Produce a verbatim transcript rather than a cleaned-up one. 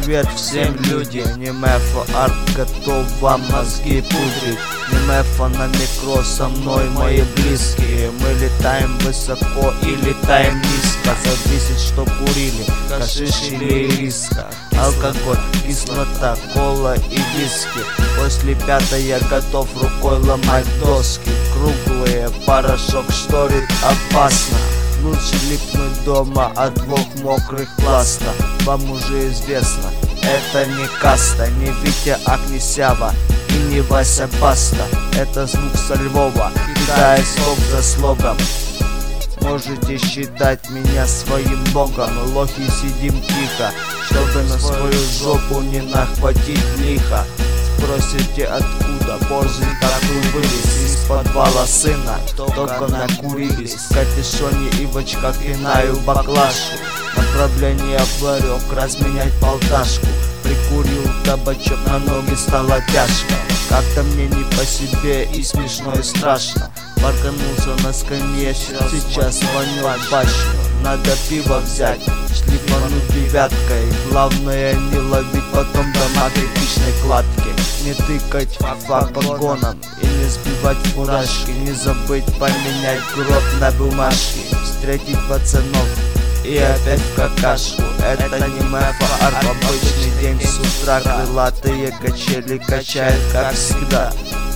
привет всем люди. Немефо арт готов вам мозги пудрить. Немефо на микро, со мной мои близкие. Мы летаем высоко и летаем низко. Зависит, что курили, гашиш или ириска. Алкоголь, кислота, кола и виски. После пятой я готов рукой ломать доски. Круглые, порошок шторит опасно. Лучше липнуть дома от двух мокрых пласта. Вам уже известно, это не каста, не Витя Акнесява и не Вася Баста. Это звук со Львова, кидая слог за слогом. Можете считать меня своим богом. Лохи, сидим тихо, чтобы на свою жопу не нахватить лихо. Спросите, откуда борзый такой вылез из подвала сына. Только накурились в капюшоне и в очках пинаю баклажку. Направление в ларек, разменять полташку. Прикурил табачок, на ноги стало тяжко. Как-то мне не по себе и смешно и страшно. Парканулся на скамье, сейчас звоню в башню. Надо пиво взять, шлифануть девяткой. Главное не ловить потом дома кирпичной кладки. Не тыкать по погонам и не сбивать фуражки. Не забыть поменять гроб на бумажке. Встретить пацанов и опять в какашку. Это не Немефо арт, обычный день с утра. Крылатые качели качает, как всегда.